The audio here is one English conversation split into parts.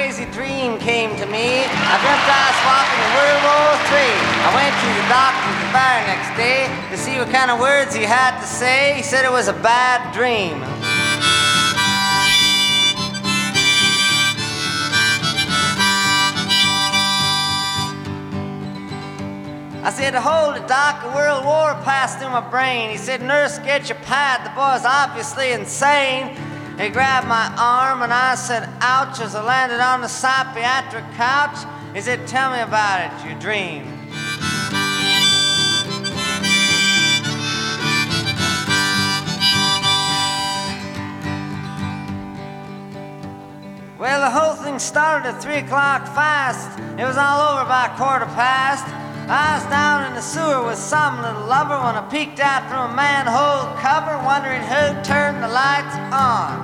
crazy dream came to me. I dreamt I was walking in World War III. I went to the doctor the very next day to see what kind of words he had to say. He said it was a bad dream. I said, hold it, Doc, a world war passed through my brain. He said, nurse, get your pad. The boy's obviously insane. He grabbed my arm and I said, ouch, as I landed on the psychiatric couch. He said, tell me about it, your dream. Well, the whole thing started at 3 o'clock fast. It was all over by 1:15. I was down in the sewer with some little lover when I peeked out from a manhole cover, wondering who turned the lights on.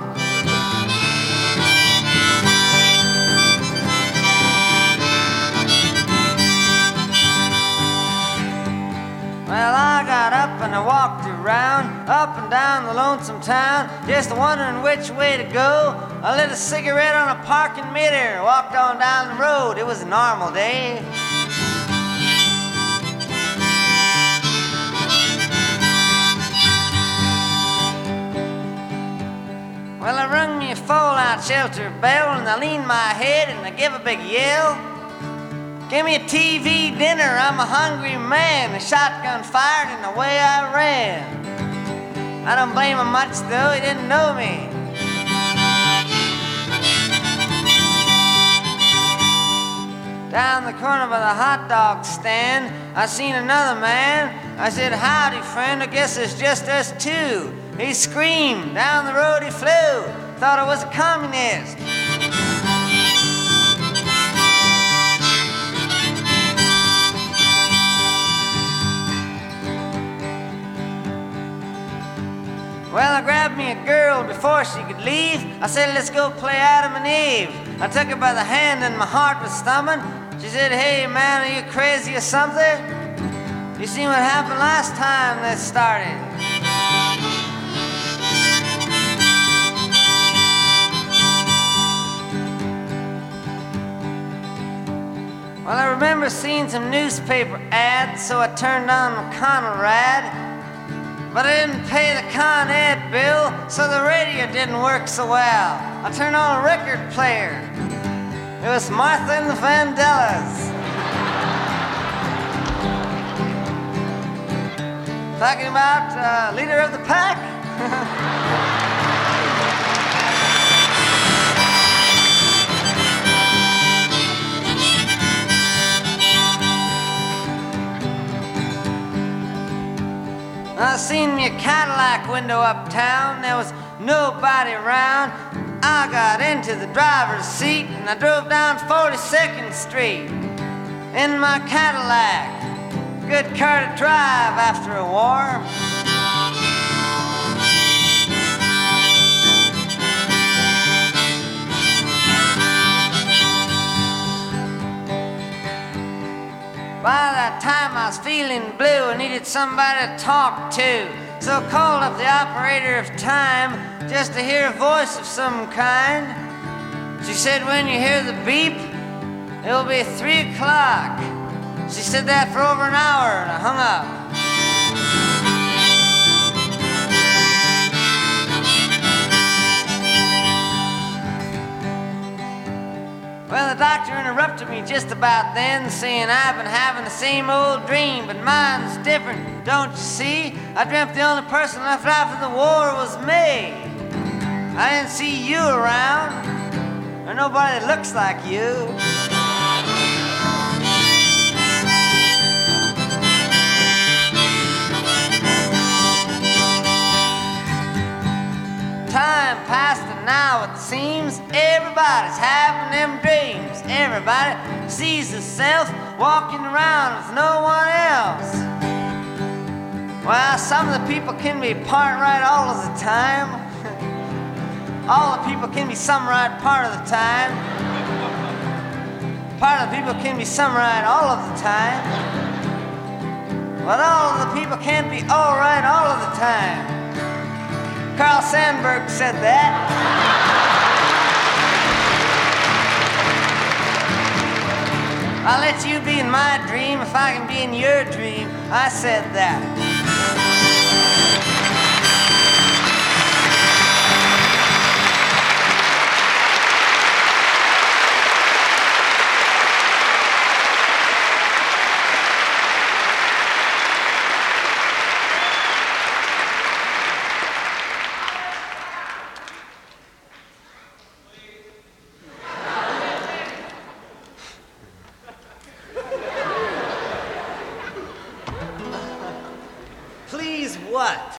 Well, I got up and I walked around, up and down the lonesome town, just wondering which way to go. I lit a cigarette on a parking meter, walked on down the road. It was a normal day. Well, I rung me a fallout shelter bell and I leaned my head and I gave a big yell. Give me a TV dinner, I'm a hungry man. A shotgun fired and away I ran. I don't blame him much though, he didn't know me. Down the corner by the hot dog stand, I seen another man. I said, howdy friend, I guess it's just us two. He screamed, down the road he flew, thought I was a communist. Well, I grabbed me a girl before she could leave. I said, let's go play Adam and Eve. I took her by the hand and my heart was thumping. She said, hey man, are you crazy or something? You seen what happened last time this started? Well, I remember seeing some newspaper ads, so I turned on the Conrad. But I didn't pay the Con Ed bill, so the radio didn't work so well. I turned on a record player. It was Martha and the Vandellas. Talking about leader of the pack? I seen me a Cadillac window uptown, there was nobody around. I got into the driver's seat and I drove down 42nd Street in my Cadillac. Good car to drive after a war. By that time I was feeling blue, I needed somebody to talk to. So I called up the operator of time just to hear a voice of some kind. She said, when you hear the beep, it'll be 3 o'clock. She said that for over an hour and I hung up. Well, the doctor interrupted me just about then, saying I've been having the same old dream, but mine's different, don't you see? I dreamt the only person left after the war was me. I didn't see you around, or nobody that looks like you. Time passed and now it seems everybody's having them dreams. Everybody sees herself walking around with no one else. Well, some of the people can be part right all of the time. All the people can be some right part of the time. Part of the people can be some right all of the time. But all of the people can't be all right all of the time. Carl Sandburg said that. I'll let you be in my dream if I can be in your dream. I said that.